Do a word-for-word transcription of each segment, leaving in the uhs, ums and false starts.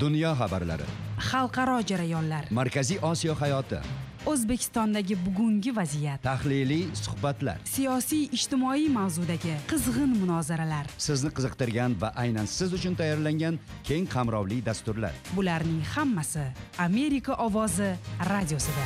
Dunyo xabarlari, xalqaro jarayonlar, Markaziy Osiyo hayoti, O'zbekistondagi bugungi vaziyat, tahliliy suhbatlar, siyosiy ijtimoiy mavzudagi qizg'in munozaralar, sizni qiziqtirgan va aynan siz uchun tayyorlangan keng qamrovli dasturlar. Bularning hammasi Amerika ovozi radiosida.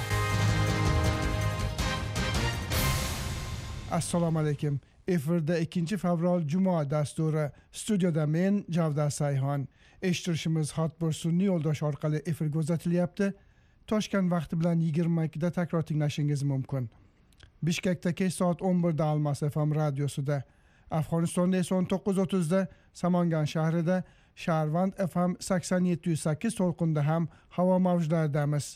Assalomu alaykum. Efirda ikkinchi fevral Juma dasturi. Studiyada men Javdar Sayhon. Eshittirishimiz Hotbir sun'iy yo'ldosh orqali efirga uzatilyapti. Toshkent vaqti bilan yigirma ikkida takror tinglashingiz mumkin. Bishkekda kech soat o'n birda Almas F M radiosida, Afg'onistonda esa o'n to'qqiz o'ttizda Samangan shahrida, Sharvand F M sakson yetti nuqta sakkiz to'lqinda ham havo mavjlaridamiz.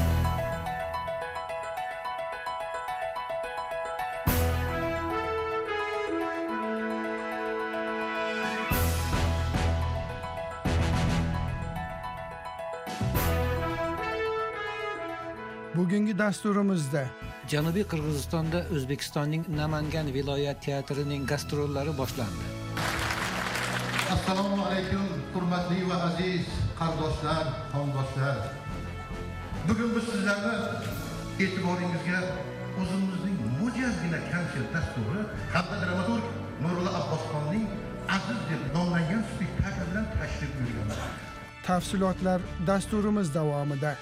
Bugungi dasturimizda Janubiy Qirg'izistonda O'zbekistonning Namangan viloyat teatrining gastrollari boshlandi. Assalomu alaykum, hurmatli va aziz qardoshlar, xondoshlar. Bugun biz sizlarni e'tiboringizga o'zimizning mo'jazgina konsert dasturi hamda dramaturg Nurullo Abbosxonning aziz deb nomlangan spektakl bilan tashrif buyurganmiz. Tafsilotlar dasturimiz davomida.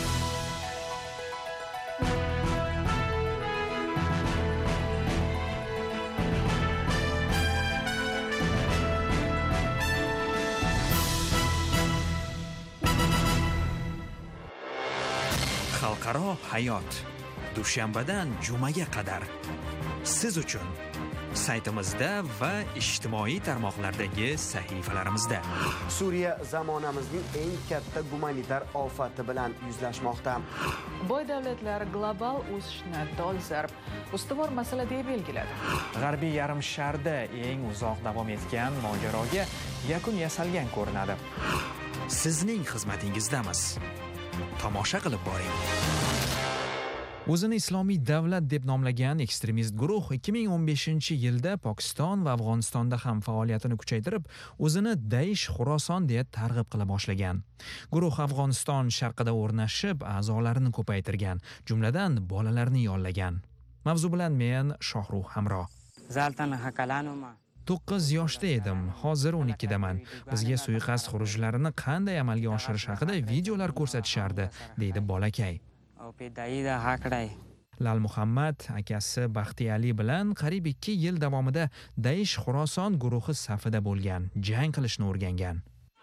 Xalqaro hayot dushanbadan jumaga qadar siz uchun saytimizda va ijtimoiy tarmoqlardagi sahifalarimizda. Suriya zamonamizning eng katta gumanitar ofati bilan yuzlashmoqda. Boy davlatlar global o'sishni dolzarb ustuvor masala deb belgiladi. G'arbiy yarim sharda eng uzoq davom etgan mojaroga yakun yasalgan ko'rinadi. Sizning xizmatingizdamiz. Tomosha qilib boring. O'zini Islomiy davlat deb nomlagan ekstremist guruh ikki ming o'n beshinchi yilda Pokiston va Afg'onistonda ham faoliyatini kuchaytirib, o'zini Daesh Xuroson deya targ'ib qila boshlagan. Guruh Afg'oniston sharqida o'rnashib, a'zolarini ko'paytirgan, jumladan bolalarni yollagan. Mavzu bilan men Shohruh Hamro. Zaltan hakalanuma to'qqiz yoshda edim, hozir o'n ikkidaman. Bizga suiqasd xurujlarini qanday amalga oshirish haqida videolar ko'rsatishardi, deydi bolakay. Lal Muhammad akasi Baxtiyali bilan qariyb ikki yil davomida Daesh Xuroson guruhi safida bo'lgan, jang qilishni o'rgangan.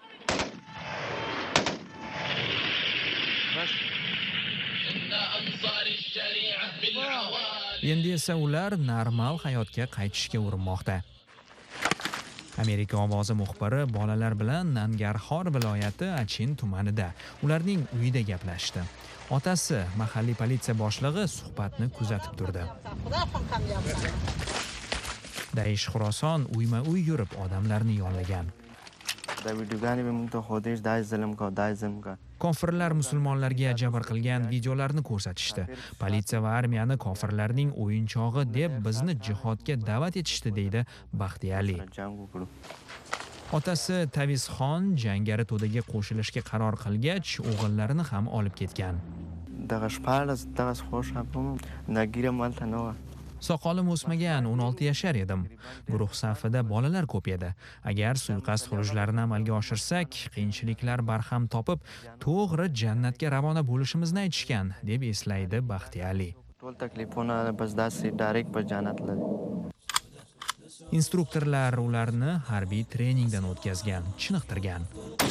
Endi esa ular normal hayotga qaytishga urinmoqda. Amerika ovozi muxbiri bolalar bilan Nangarxor viloyati Achin tumanida, ularning uyida gaplashdi. Otasi, mahalliy politsiya boshlig'i suhbatni kuzatib turdi. Daesh Xuroson uyma-uy yurib odamlarni yollagan. Kofirlar musulmonlarga jabr qilgan videolarni ko'rsatishdi. Politsiya va armiyani kofirlarning o'yinchog'i deb bizni jihodga da'vat etishdi, deydi Baxtiyali. Otasi Tavizxon jangari to'daga qo'shilishga qaror qilgach, o'g'illarini ham olib ketgan. Soqolim o'smagan, o'n olti yashar edim. Guruh safida bolalar ko'p edi. Agar suiqasd xurujlarini amalga oshirsak, qiyinchiliklar barham topib, to'g'ri jannatga ravona bo'lishimizni aytishgan, deb eslaydi Baxtiyali. Instruktorlar ularni harbiy treningdan o'tkazgan, chiniqtirgan.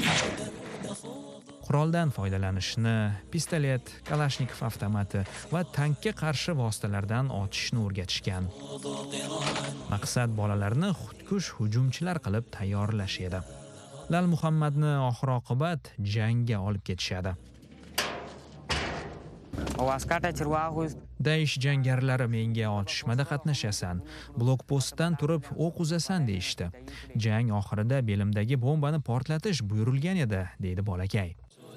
Quroldan foydalanishni, pistolet, Kalashnikov avtomati va tankga qarshi vositalardan otishni o'rgatishgan. Maqsad bolalarni xudkush hujumchilar qilib tayyorlash edi. Lal Muhammadni oxir-oqibat jangga olib ketishadi. Daesh jangarilari menga otishmada qatnashasan, blokpostdan turib o'q uzasan deyishdi. Jang oxirida belimdagi bombani portlatish buyurilgan edi, deydi bolakay.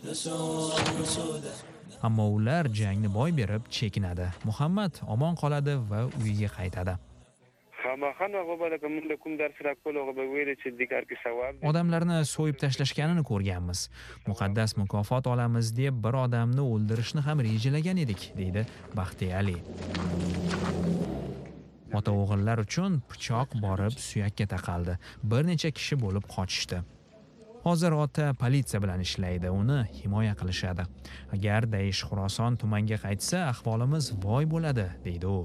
Ammo ular jangni boy berib chekinadi. Muhammad omon qoladi va uyiga qaytadi. Odamlarni so'yib tashlashganini ko'rganmiz. Muqaddas mukofot olamiz deb bir odamni o'ldirishni ham rejalagan edik, deydi Baxtiyali. Ota-o'g'illar uchun pichoq borib suyakka taqaldi. Bir necha kishi bo'lib qochishdi. Hozir ota politsiya bilan ishlaydi, uni himoya qilishadi. Agar Daesh Xuroson tumanga qaytsa, ahvolimiz voy bo'ladi, deydi u.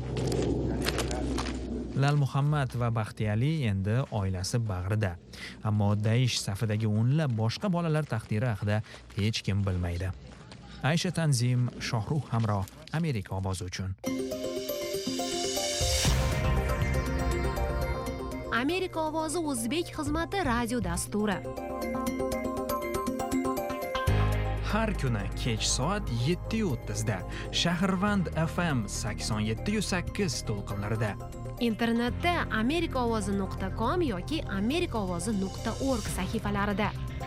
Lal Muhammad va Baxtiyali endi oilasi bag'rida. Ammo Daesh safidagi o'nlab boshqa bolalar taqdiri haqida hech kim bilmaydi. Aysha Tanzim, Shohruh Hamro, Amerika ovozi uchun. Amerika ovozi o'zbek xizmati radio dasturi. Har kuni kech soat yetti o'ttiz da Shahrvand F M sakson yetti sakkiz to'lqinlarida. Internetda amerika ovozi nuqta com yoki amerika ovozi nuqta org sahifalarida.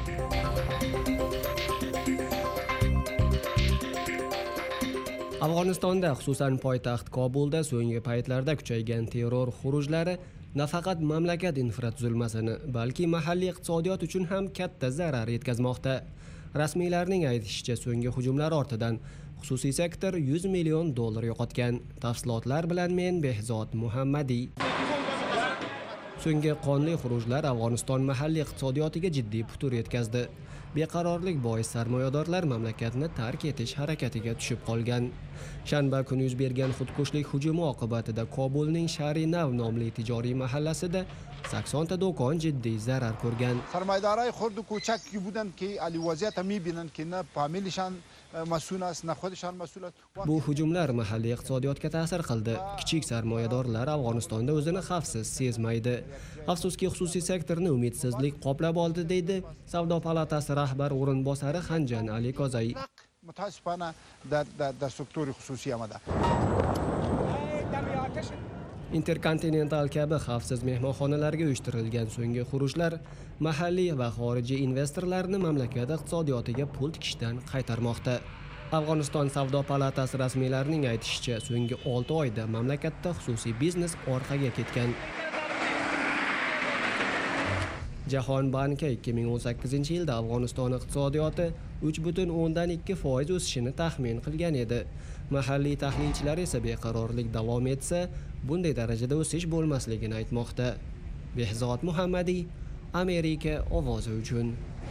Afg'onistonda, xususan poytaxt Kobulda so'nggi paytlarda kuchaygan terror xurujlari nafaqat mamlakat infratuzilmasini, balki mahalliy iqtisodiyot uchun ham katta zarar yetkazmoqda. Rasmiylarning aytishicha, so'nggi hujumlar ortidan xususiy sektor yuz million dollar yo'qotgan. Tafsilotlar bilan men Behzod Muhammadiy. So'nggi qonli xurujlar Afg'oniston mahalliy iqtisodiyotiga jiddiy putur yetkazdi. Beqarorlik bois sarmoyadorlar mamlakatni tark etish harakatiga tushib qolgan. Shanba kuni yuz bergan xudkushlik hujumi oqibatida Kobulning Sharinav nomli tijoriy mahallasida sakson ta do'kon jiddiy zarar ko'rgan. Sarmoyadorlar xurd ko'chak budan ki ali vaziyat mibinan ki na familishan mas'ul است na xudishan mas'ul است. Bu hujumlar mahalliy iqtisodiyotga ta'sir qildi. Kichik sarmoyadorlar Afg'onistonda o'zini xavfsiz sezmaydi. Afsuski, xususiy sektorni umidsizlik qoplab oldi, deydi Savdo palatasi rahbar o'rinbosari Xanjan Ali Kozai. متاسفانه در در در سکتور خصوصی آمده. Intercontinental kabi xavfsiz mehmonxonalarga uyushtirilgan so'nggi xurujlar mahalliy va xorijiy investorlarni mamlakat iqtisodiyotiga pul tikishdan qaytarmoqda. Afg'oniston Savdo palatasi rasmiylarining aytishicha, so'nggi olti oyda mamlakatda xususiy biznes orqaga ketgan. Jahon banki ikki ming o'n sakkizinchi yilda Afg'oniston iqtisodiyoti uch butun o'ndan ikki foiz o'sishini taxmin qilgan edi. Mahalliy tahlilchilar esa beqarorlik davom etsa, bunday darajada o'sish bo'lmasligini aytmoqda. Behzod Muhammadiy, Amerika ovozi uchun.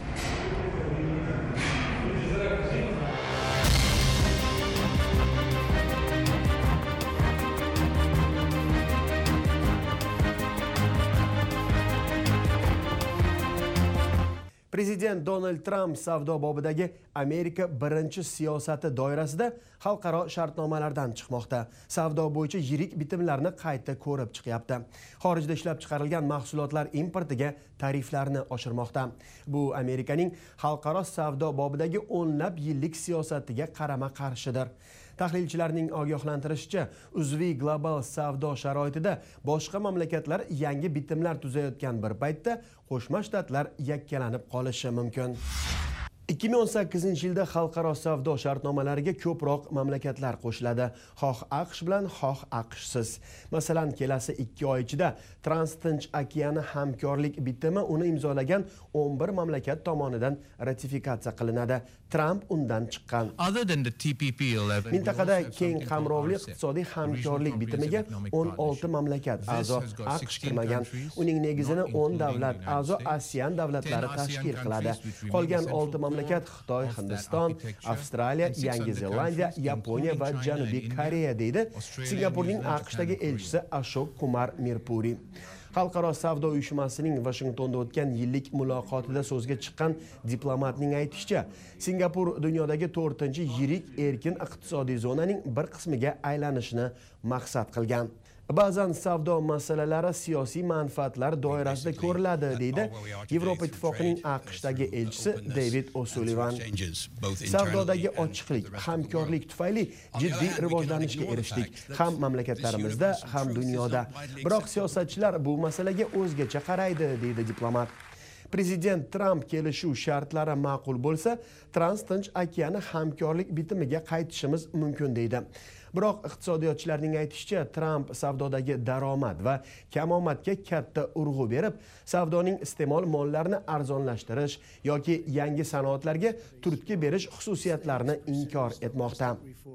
Prezident Donald Trump savdo bobidagi Amerika birinchi siyosati doirasida xalqaro shartnomalardan chiqmoqda. Savdo bo'yicha yirik bitimlarni qayta ko'rib chiqyapti. Xorijda ishlab chiqarilgan mahsulotlar importiga tariflarni oshirmoqda. Bu Amerikaning xalqaro savdo bobidagi o'nlab yillik siyosatiga qarama-qarshidir. Tahlilchilarning ogohlantirishicha, uzviy global savdo sharoitida boshqa mamlakatlar yangi bitimlar tuzayotgan bir paytda Qo'shma Shtatlar yakkalanib qolishi mumkin. ikki ming o'n sakkizinchi yilda xalqaro savdo shartnomalariga ko'proq mamlakatlar qo'shiladi, xoh AQSh bilan, xoh AQShsiz. Masalan, kelasi ikki oy ichida Trans-Tinch okeani hamkorlik bitimi uni imzolagan o'n bir mamlakat tomonidan ratifikatsiya qilinadi. Trump undan chiqqan. Mintaqada keng qamrovli iqtisodiy hamkorlik bitimiga o'n olti mamlakat a'zo AQSh kirmagan. Uning negizini o'n davlat a'zo ASEAN davlatlari tashkil qiladi. Qolgan olti mamlakat Xitoy, Hindiston, Avstraliya, Yangi Zelandiya, Yaponiya va Janubiy Koreya, deydi Singapurning AQShdagi elchisi Ashok Kumar Mirpuri. Xalqaro savdo uyushmasining Washingtonda o'tgan yillik muloqotida so'zga chiqqan diplomatning aytishicha, Singapur dunyodagi to'rtinchi yirik erkin iqtisodiy zonaning bir qismiga aylanishni maqsad qilgan. Ba'zan savdo masalalari siyosiy manfaatlar doirasida ko'riladi, deydi Yevropa Ittifoqining AQShdagi elchisi David O'Sullivan. Savdodagi ochiqlik, hamkorlik tufayli jiddiy rivojlanishga erishdik, ham mamlakatlarimizda, ham dunyoda. Biroq siyosatchilar bu masalaga o'zgacha qaraydi, deydi diplomat. Prezident Trump kelishuv shartlari ma'qul bo'lsa, Trans-Tinch okeani hamkorlik bitimiga qaytishimiz mumkin, deydi. Biroq iqtisodiyotchilarning aytishicha, Tramp savdodagi daromad va kamomadga katta urg'u berib, savdoning iste'mol mollarini arzonlashtirish yoki yangi sanoatlarga turtki berish xususiyatlarini inkor etmoqda.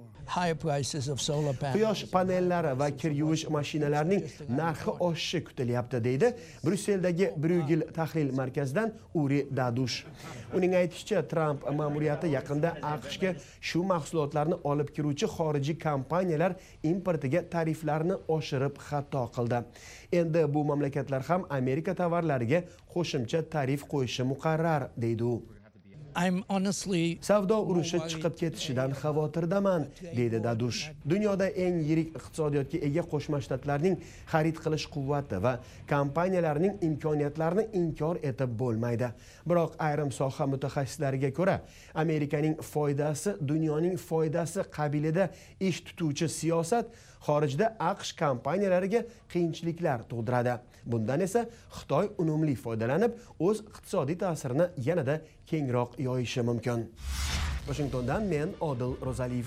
Quyosh panellari va kir yuvish mashinalarining narxi oshishi kutilyapti, deydi Bryusseldagi Bruegel tahlil markazidan Uri Dadush. Uning aytishicha, Tramp ma'muriyati yaqinda AQShga shu mahsulotlarni olib kiruvchi xorijiy kompaniyalar importiga tariflarni oshirib xato qildi. Endi bu mamlakatlar ham Amerika tovarlariga qo'shimcha tarif qo'yishi muqarrar, deydi u. Savdo urushi chiqib ketishidan xavotirdaman, deydi Dadush. Dunyoda eng yirik iqtisodiyotga ega Qo'shma Shtatlarning xarid qilish quvvati va kompaniyalarining imkoniyatlarini inkor etib bo'lmaydi. Biroq ayrim soha mutaxassislariga ko'ra, Amerikaning foydasi dunyoning foydasi qabilida ish tutuvchi siyosat xorijda AQSh kompaniyalariga qiyinchiliklar tug'diradi. Bundan esa Xitoy unumli foydalanib, o'z iqtisodiy ta'sirini yanada kengroq yoyishi mumkin. Washingtondan men Odil Rozaliyev.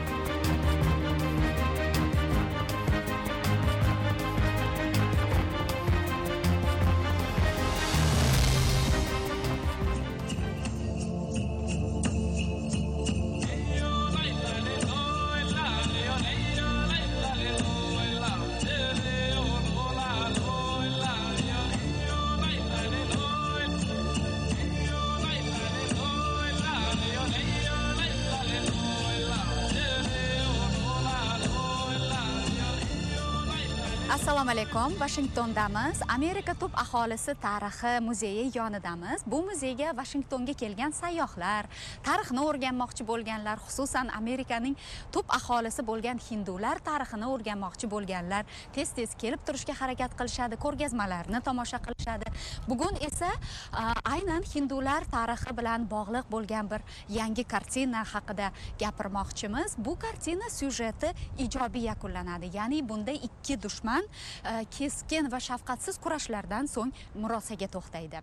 Assalomu alaykum. Washingtondamiz. Amerika tub aholisi tarixi muzeyi yonidamiz. Bu muzeyga Washingtonga kelgan sayyohlar, tarixni o'rganmoqchi bo'lganlar, xususan Amerikaning tub aholisi bo'lgan hindular tarixini o'rganmoqchi bo'lganlar tez-tez kelib turishga harakat qilishadi, ko'rgazmalarni tomosha qilishadi. Bugun esa aynan hindular tarixi bilan bog'liq bo'lgan bir yangi kartina haqida gapirmoqchimiz. Bu kartina syujeti ijobiy yakunlanadi. Ya'ni bunda ikki dushman keskin va shafqatsiz kurashlardan so'ng murosaga to'xtaydi.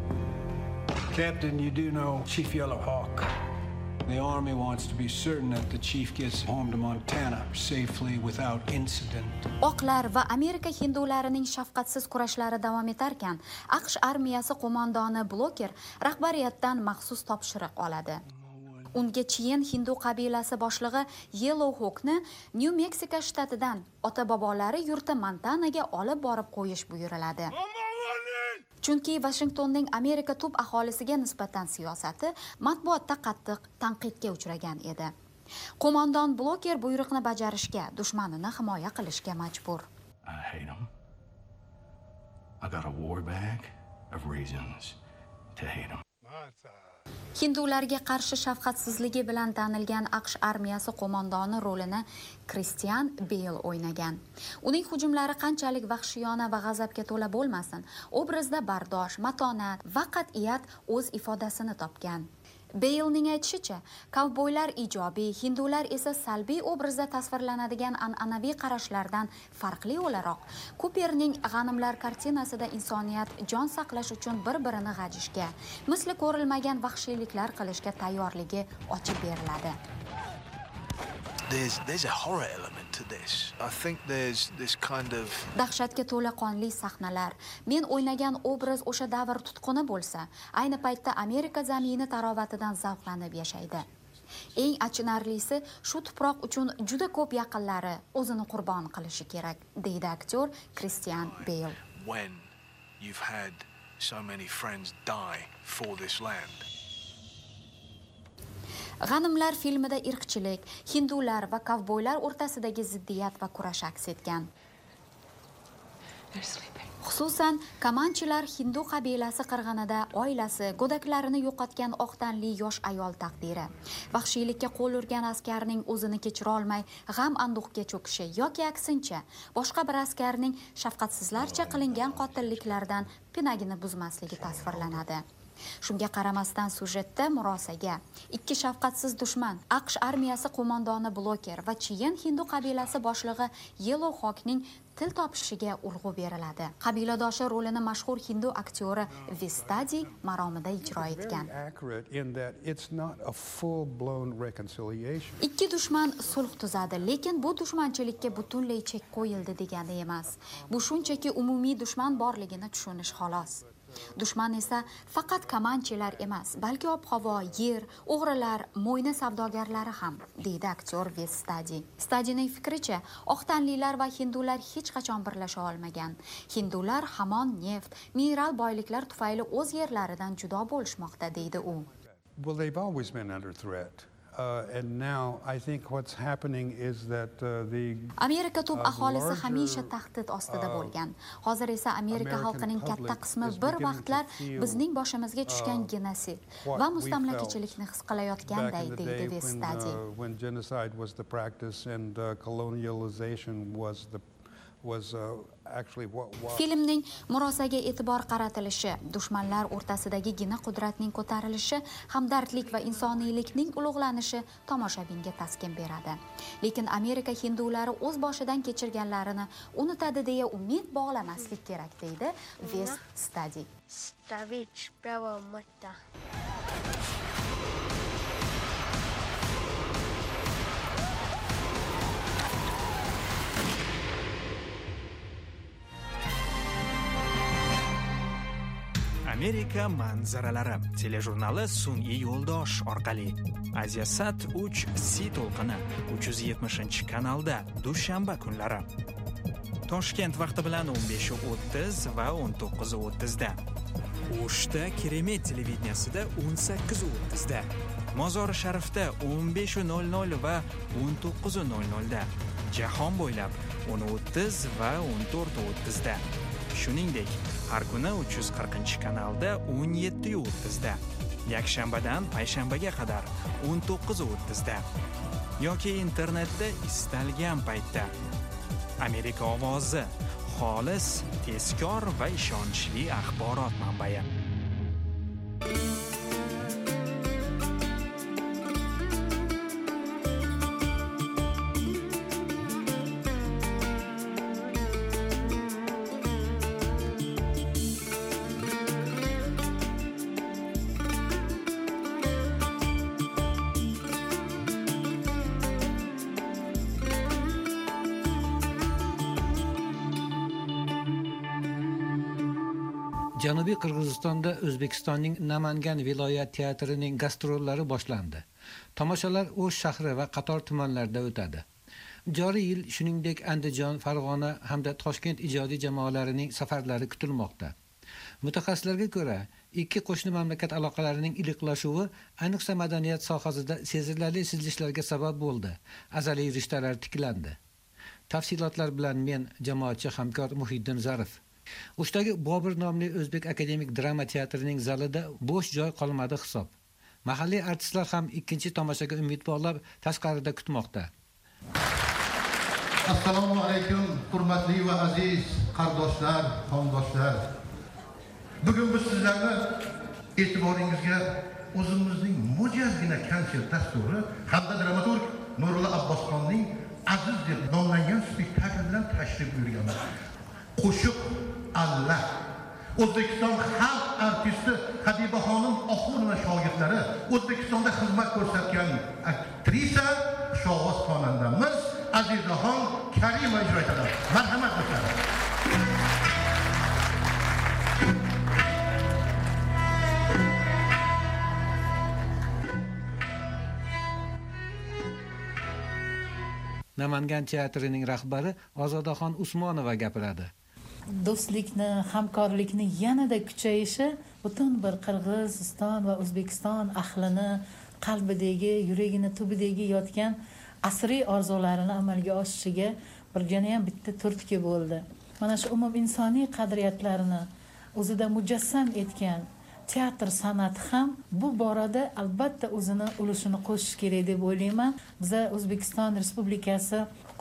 Captain, you do know Chief Yellowhawk. The army wants to be certain that the chief gets home to Montana safely without incident. Oqlar va Amerika hindularining shafqatsiz kurashlari davom etarkan, AQSh armiyasi qo'mondoni Bloker rahbariyatdan maxsus topshiriq oladi. Unga Chiyen hindu qabilasi boshlig'i Yellowhawkni Nyu-Meksiko shtatidan ota-bobolari yurti Montanaga olib borib qo'yish buyuriladi. Chunki Washingtonning Amerika tub aholisiga nisbatan siyosati matbuotda qattiq tanqidga uchragan edi. Qo'mondon Bloker buyruqni bajarishga, dushmanini himoya qilishga majbur. I hate him. I got a war bag of reasons to hate him. Hindularga qarshi shafqatsizligi bilan tanilgan AQSh armiyasi qo'mondoni rolini Christian Bale o'ynagan. Uning hujumlari qanchalik vahshiyona va g'azabga to'la bo'lmasin, obrazda bardosh, matonat va qat'iyat o'z ifodasini topgan. Balening aytishicha, kovboylar ijobiy, hindular esa salbiy obrazda tasvirlanadigan an'anaviy qarashlardan farqli o'laroq, Cooperning G'animlar kartinasida insoniyat jon saqlash uchun bir-birini g'ajishga, misli ko'rilmagan vahshiyliklar qilishga tayyorligi ochib beriladi. There's there's a horror element to this. I think there's this kind of dahshatga to'la qonli sahnalar. Men o'ynagan obraz o'sha davr tutquni bo'lsa, ayni paytda Amerika zamini tarovatidan zavqlanib yashaydi. Eng achinarlisi, shu tuproq uchun juda ko'p yaqinlari o'zini qurbon qilishi kerak, deydi aktyor Christian Bale. When you've had so many friends die for this land. G'animlar filmida irqchilik, hindular va kovboylar o'rtasidagi ziddiyat va kurash aks etgan. Xususan, Kamanchilar hindu qabilasi qirg'inida oilasi, go'daklarini yo'qotgan oq tanli yosh ayol taqdiri, vahshiylikka qo'l urgan askarning o'zini kechira olmay g'am anduhga cho'kishi yoki aksincha, boshqa bir askarning shafqatsizlarcha qilingan qotilliklardan pinagini buzmasligi tasvirlanadi. Shunga qaramasdan sujetda murosaga ikki shafqatsiz dushman AQSh armiyasi qo'mondoni Bloker va Chiyen hindu qabilasi boshlig'i Yellow Hawkning til topishiga urg'u beriladi. Qabiladoshi rolini mashhur hindu aktyori Vestadi maromida ijro etgan. Ikki dushman sulh tuzadi, lekin bu dushmanchilikka butunlay chek qo'yildi degani emas. Bu shunchaki umumiy dushman borligini tushunish xolos. Dushman esa faqat kamanchilar emas, balki ob-havo, yer, o'g'rilar, mo'yna savdogarlari ham, deydi aktyor Vestadi. Stadining fikricha, oq tanlilar va hindular hech qachon birlasha olmagan. Hindular hamon neft, mineral boyliklar tufayli o'z yerlaridan judo bo'lishmoqda, deydi u. Well, they've always been under threat. Uh, and now I think what's happening is that uh, the Amerika tub aholisi hamisha tahdid ostida bo'lgan. Hozir esa Amerika xalqining katta qismi bir vaqtlar bizning boshimizga tushgan genosid va mustamlakachilikni his qilayotganday, deydi Vestadi. When genocide was the practice and uh, colonialization was the was uh, actually what was Filmning murosaga e'tibor qaratilishi, dushmanlar o'rtasidagi gina qudratning ko'tarilishi, hamdardlik va insoniylikning ulug'lanishi tomoshabinga taskin beradi. Lekin Amerika hindulari o'z boshidan kechirganlarini unutadi deya umid bog'lamaslik kerak, deydi Vestadi. Stavich prava mutta. Amerika manzaralari telejurnali sun'iy yo'ldosh orqali Asiasat uch C to'lqini uch yuz yetmishinchi kanalda dushanba kunlari Toshkent vaqti bilan o'n besh o'ttiz va o'n to'qqiz o'ttiz da, O'shda Keremet televideniyasida o'n sakkiz o'ttiz da, Mozori Sharifda o'n besh nol nol va o'n to'qqiz nol nol da, jahon bo'ylab o'n o'ttiz va o'n to'rt o'ttiz da. Shuningdek, har kuni uch yuz qirqinchi kanalda o'n yetti o'ttiz da, yakshanbadan payshanbaga qadar o'n to'qqiz o'ttiz da yoki internetda istalgan paytda. Amerika ovozi, xolis, tezkor va ishonchli axborot manbai. Janubiy Qirg'izistonda O'zbekistonning Namangan viloyat teatrining gastrollari boshlandi. Tomoshalar O'sh shahri va qator tumanlarda o'tadi. Joriy yil shuningdek Andijon, Farg'ona hamda Toshkent ijodiy jamoalarining safarlari kutilmoqda. Mutaxassislarga ko'ra, ikki qo'shni mamlakat aloqalarining iliqlashuvi ayniqsa madaniyat sohasida sezilarli siljishlarga sabab bo'ldi. Azaliy rishtalar tiklandi. Tafsilotlar bilan men jamoatchi hamkor Muhiddin Zarif. O'shdagi Bobur nomli o'zbek akademik drama teatrining zalida bo'sh joy qolmadi hisob. Mahalliy artistlar ham ikkinchi tomoshaga umid bog'lab tashqarida kutmoqda. Assalomu alaykum, hurmatli va aziz qardoshlar, xondoshlar. Bugun biz sizlarni e'tiboringizga o'zimizning mo'jazgina konsert dasturi hamda dramaturg Nurullo Abbosxonning Aziz deb nomlangan spektakl bilan tashrif buyurganmiz. Qo'shiq Allah. O'zbekiston xalq artisti Habibaxonim Oxunova shogirdlari, O'zbekistonda xizmat ko'rsatgan aktrisa, shovvoz xonandamiz Azizaxon Karimova ijro etadi. Marhamat do'stlar. Namangan teatrining rahbari Ozodaxon Usmonova gapiradi. Do'stlikni, hamkorlikni yanada kuchayishi butun bir Qirg'iziston va O'zbekiston ahlini qalbidagi, yuragini tubidagi yotgan asriy orzularini amalga oshishiga birgina ham bitta turtki bo'ldi. Mana shu umum insoniy qadriyatlarini o'zida mujassam etgan teatr san'ati ham bu borada albatta o'zini ulushini qo'shish kerak deb o'ylayman. Biz O'zbekiston Respublikasi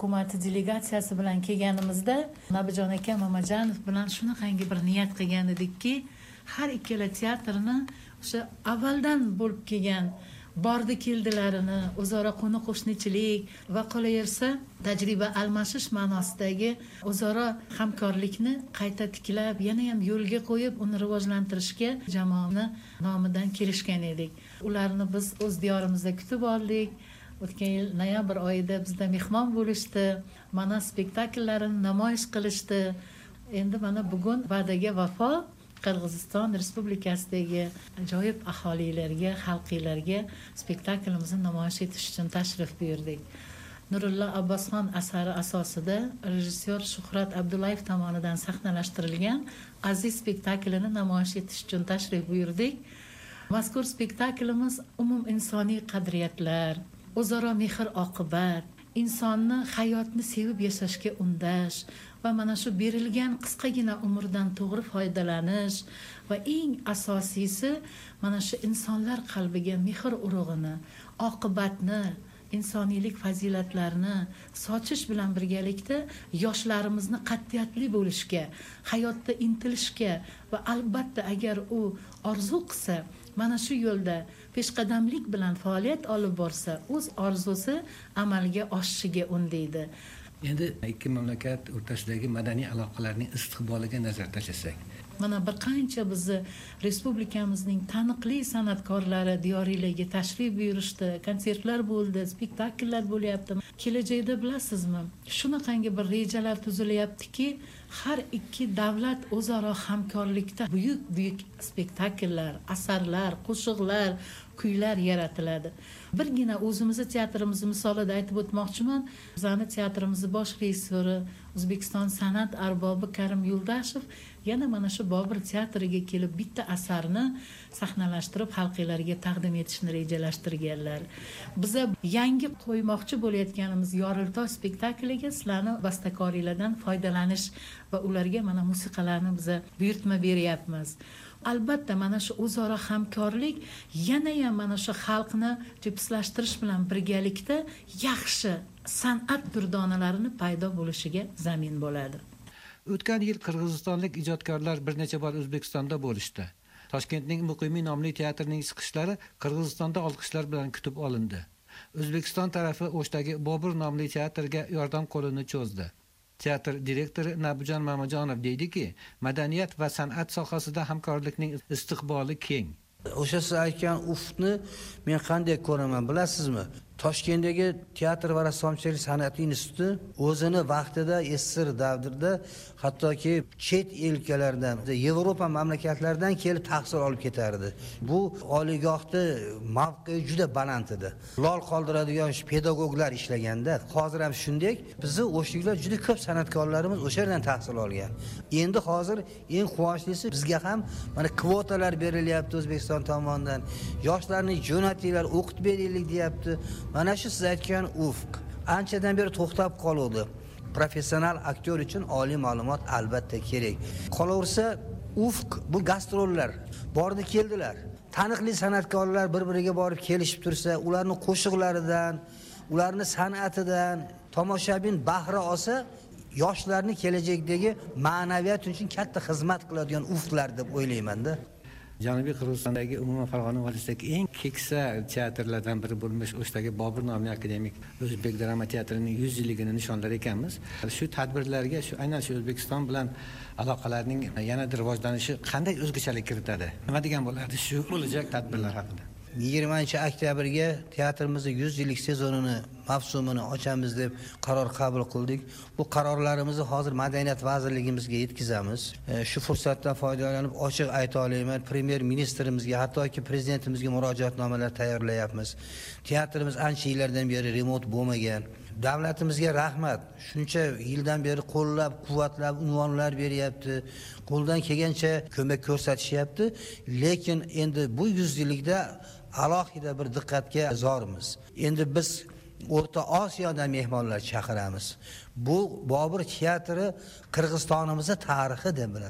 hukumati delegatsiyasi bilan kelganimizda Nabijon aka Mamajonov bilan shunaqangi bir niyat qilgan edikki, har ikkala teatrni o'sha avvaldan bo'lib kelgan bordi keldilarini, o'zaro qo'ni qo'shnichilik va qolaversa tajriba almashish ma'nosidagi o'zaro hamkorlikni qayta tiklab, yana ham yo'lga qo'yib, uni rivojlantirishga jamoani nomidan kelishgan edik. Ularni biz o'z diyorimizda kutib oldik. O'tgan yil noyabr oyida bizda mehmon bo'lishdi, mana spektaklarini namoyish qilishdi. Endi mana bugun va'daga vafo Qirg'iziston Respublikasidagi ajoyib aholilarga, xalqiylarga spektaklimizni namoyish etish uchun tashrif buyurdik. Nurullo Abbosxon asari asosida rejissyor Shuhrat Abdullayev tomonidan sahnalashtirilgan Aziz spektaklini namoyish etish uchun tashrif buyurdik. Mazkur spektaklimiz umum insoniy qadriyatlar, o'zaro mehr-oqibat, insonni hayotni sevib yashashga undash va mana shu berilgan qisqagina umrdan to'g'ri foydalanish va eng asosiysi mana shu insonlar qalbiga mehr urug'ini, oqibatni, insoniylik fazilatlarini sochish bilan birgalikda yoshlarimizni qat'iyatli bo'lishga, hayotda intilishga va albatta agar u orzu qilsa, mana shu yo'lda peshqadamlik bilan faoliyat olib borsa, o'z orzusi amalga oshishiga undaydi. Endi ikki mamlakat o'rtasidagi madaniy aloqalarning istiqboliga nazar tashlasak, mana bir qancha bizni respublikamizning taniqli san'atkorlari diyoriylarga tashrif buyurishdi, konsertlar bo'ldi, spektakllar bo'lyapti. Kelajakda bilasizmi, shunaqangi bir rejalar tuzilyaptiki, har ikki davlat o'zaro hamkorlikda buyuk-buyuk spektakllar, asarlar, qo'shiqlar, kuylar yaratiladi. Birgina o'zimizni teatrimiz misolida aytib o'tmoqchiman. Bizning teatrimiz bosh rejissyori O'zbekiston san'at arbobi Karim Yo'ldashev yana mana shu Bobur teatriga kelib bitta asarni sahnalashtirib xalqlarga taqdim etishni rejalashtirganlar. Biz yangi qo'ymoqchi bo'layotganimiz Yoriltoy spektakliga sizlarni bastakoriylardan foydalanish va ularga mana musiqalarni biz buyurtma beryapmiz. Albatta mana shu o'zaro hamkorlik yana ham mana shu xalqni jipslashtirish bilan birgalikda yaxshi san'at durdonalarini paydo bo'lishiga zamin bo'ladi. O'tgan yil qirg'izistonlik ijodkorlar bir necha bor O'zbekistonda bo'lishdi. Toshkentning Muqimiy nomli teatrining chiqishlari Qirg'izistonda olqishlar bilan kutib olindi. O'zbekiston tarafi O'shdagi Bobur nomli teatrga yordam qo'lini cho'zdi. Teatr direktori Nabijon Mamajonov deydiki, madaniyat va san'at sohasida hamkorlikning istiqboli keng. O'sha siz aytgan ufqni men qanday ko'raman bilasizmi? Toshkentdagi teatr va rassomchilik san'at instituti o'zini vaqtida SSR davrida hattoki chet elkalardan, Yevropa mamlakatlaridan kelib tahsil olib ketardi. Bu oliygohda mavqei juda baland edi. Lol qoldiradigan pedagoglar ishlaganda, hozir ham shunday, bizni o'shliklar juda ko'p san'atkorlarimiz o'sha yerdan tahsil olgan. Endi hozir eng quvonchlisi bizga ham mana kvotalar berilyapti O'zbekiston tomonidan. Yoshlarni jo'natinglar, o'qitib beraylik deyapti. Mana shu siz aytgan ufq anchadan beri to'xtab qoldi. Professional aktyor uchun oliy ma'lumot albatta kerak. Qolaversa, ufq bu gastrollar bordi keldilar. Taniqli san'atkorlar bir-biriga borib kelishib tursa, ularning qo'shiqlaridan, ularning san'atidan tomoshabin bahra olsa, yoshlarning kelajakdagi ma'naviyat uchun katta xizmat qiladigan ufqlar deb o'ylayman-da. Janubiy Qirg'izistondagi umuman Farg'ona voliysidagi eng keksa teatrlardan biri bo'lmish O'shdagi Bobur nomli akademik O'zbek drama teatrining yuz yilligini nishonlar ekanmiz. Shu tadbirlarga, shu aynan shu O'zbekiston bilan aloqalarning yanada rivojlanishi qanday o'zgachalik kiritadi? Nima degan bo'lardi shu bo'lajak tadbirlar haqida? yigirmanchi oktyabrga teatrimizning yuz yillik sezonini, mavsumini ochamiz deb qaror qabul qildik. Bu qarorlarimizni hozir Madaniyat vazirligimizga yetkazamiz. E, shu fursatdan foydalanib ochiq ayta olaman, Premier ministrimizga, hattoki prezidentimizga murojaatnomalar tayyorlayapmiz. Teatrimiz ancha yillardan beri remont bo'lmagan. Davlatimizga rahmat. Shuncha yildan beri qo'llab, quvvatlab, unvonlar beryapti. Qo'ldan kelgancha ko'mak ko'rsatishyapti. Lekin endi bu yuz yillikda alohida bir diqqatga zormiz. Endi biz O'rta Osiyodan mehmonlar chaqiramiz. Bu Bobur teatri Qirg'izistonimizning tarixi deb bilaman.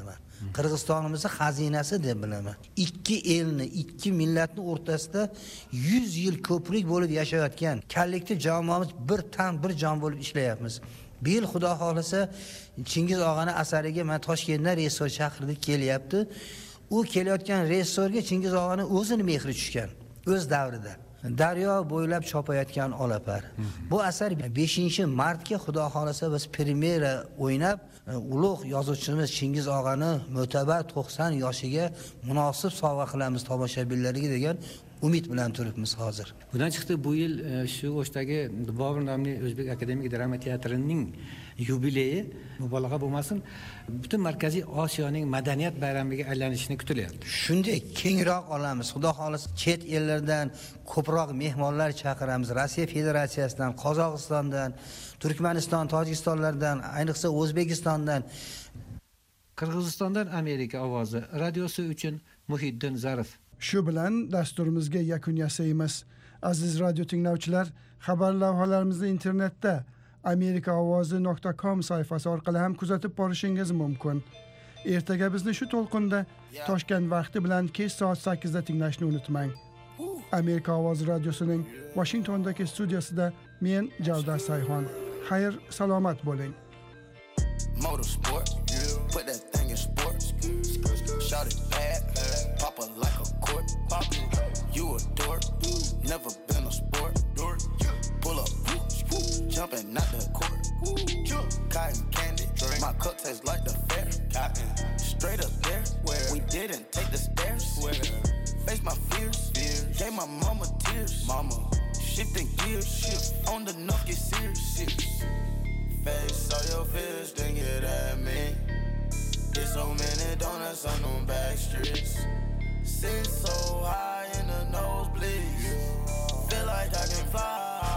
Qirg'izistonimizni xazinasi deb bilaman. Ikki elni, ikki millatni o'rtasida yuz yil ko'prik bo'lib yashayotgan kollektiv jamoamiz bir tan, bir jon bo'lib ishlayapmiz. Bu yil Xudo xolasa Chingiz og'ani asariga men Toshkentdan rejissor chaqirdik, kelyapti. U kelayotgan rejissorga Chingiz og'ani o'zini mehri tushgan, o'z davrida. Daryo bo'ylab chopayotgan olapar. Bu asar beshinchi martga Xudo xolasa biz premyera o'ynab, ulug' yozuvchimiz Chingiz og'ani mo'tabar to'qson yoshiga munosib sovg'a qilamiz tomoshabinlarga degan umid bilan turibmiz hozir. Bundan chiqdi bu yil shu O'shdagi Bobur nomli O'zbek akademik drama teatrining yubileyi mubolag'a bo'lmasin, butun Markaziy Osiyoning madaniyat bayramiga aylanishini kutilyapti. Shunday kengroq olamiz. Xudo xolasa chet ellardan ko'proq mehmonlar chaqiramiz. Rossiya Federatsiyasidan, Qozog'istondan, Turkmaniston, Tojikistonlardan, ayniqsa O'zbekistondan. Qirg'izistondan Amerika ovozi radiosi uchun Muhiddin Zarif. Shu bilan dasturimizga yakun yasaymiz. Aziz radio tinglovchilar, xabar lavhalarimizni internetda amerika ovozi nuqta com sayfasi orqali ham kuzatib borishingiz mumkin. Ertaga bizni shu to'lqinda Toshkent vaqti bilan kech soat sakkizda tinglashni unutmang. Amerika ovozi radiosining Washingtondagi studiyasida men Javdar Sayxon. Xayr, salomat bo'ling. Motorsport, put that thing in sports. Shout it bad, pop it like a court. You a dork, never been a sport. Pull up, jumping out the court. Cotton candy, my cup tastes like the fair. Straight up there, we didn't take the stairs. Face my fears, gave my mama tears. Mama, shifting gears, shift on the nuff, get serious. Face all your fears, then get at me. There's so many donuts on them back streets. Sit so high in the nosebleeds. Feel like I can fly.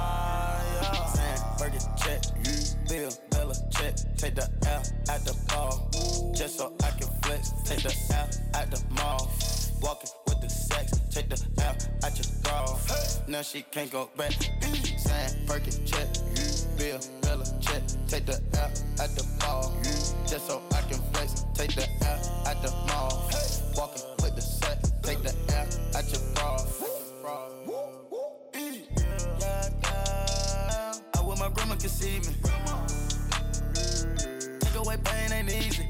Yeah. Sam, Burger check, Bill, Bella check. Take the L at the ball, just so I can flex. Take the L at the mall. Walking with the sex, take the L at your bra. Now she can't go back. Sam, Burger check, Bill, Bella check. Take the L at the ball, just so I can flex. Take the L at the mall. Walking with the sex, take the L at your bra. I wish my grandma could see me. Take away pain ain't easy.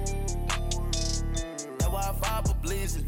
That's why I fire for bleeding.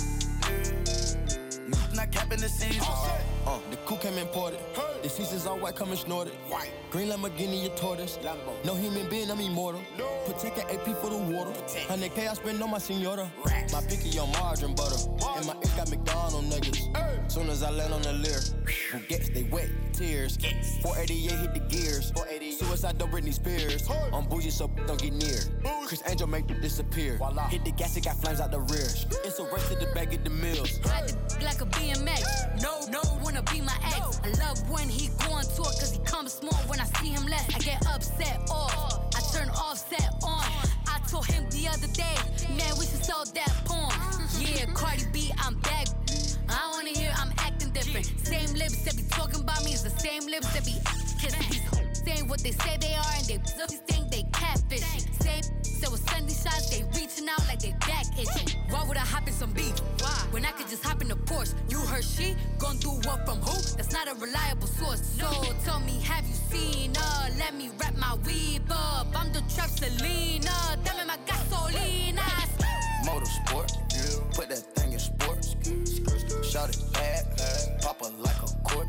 Not capping the season. Uh, the coupe came imported. The seasons all white, coming snorted. White. Green Lamborghini, a tortoise. Lambo. No human being, I'm immortal. No. Protect an A P for the water. one hundred K I spend on my senora. Racks. My picky on margarine butter. Margin. And my ink got McDonald's nuggets. Hey. Soon as I land on the leer, Bugatti, they wet, tears. Yes. four eighty-eight hit the gears. Suicide, don't Britney Spears. Hey. I'm bougie, so don't get near. Bougie. Chris Angel make it disappear. Voila. Hit the gas, it got flames out the rear. It's a race to the back of the mills. Ride the like a B M X. No, no, wanna be my ex. I love when he go on tour, cause he comes small when I see him less. I get upset off, I turn offset on. I told him the other day, man, we should sell that porn. Yeah, Cardi B, I'm back. I wanna hear I'm acting different. Same lips that be talking about me is the same lips that be kissing. These hoes saying what they say they are and they just think they catfish. Same so with Sunday shots, they reaching out like they back itching. Why would I hop in some beef? Why? When I could just hop in the Porsche. You heard she gon' do what from who? That's not a reliable source. So tell me, have you seen her? Let me wrap my weave up. I'm the trap Selena. Dame my gasolina. Motorsport, put that thing in sports. Shout it bad, pop it like a court.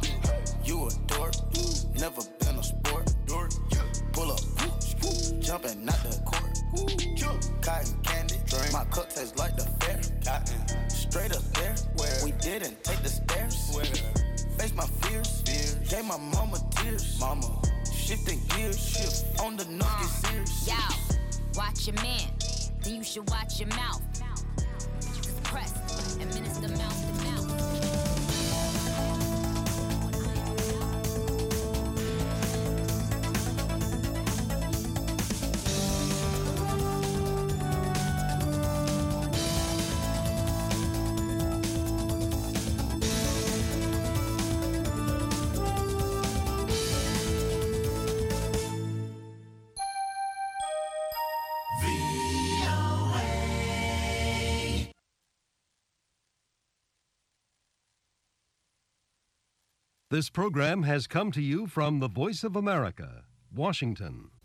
You a dork, never been a sport. Pull up, jumping out the court. Cotton candy, my cup tastes like the fair. Straight up there, we didn't take the stairs. Face my fears, gave my mama tears. Mama, shifting gears, shift on the nuff, get serious. Yo, watch your man, then you should watch your mouth. Just press and minister mouth to mouth. V O A. This program has come to you from the Voice of America, Washington.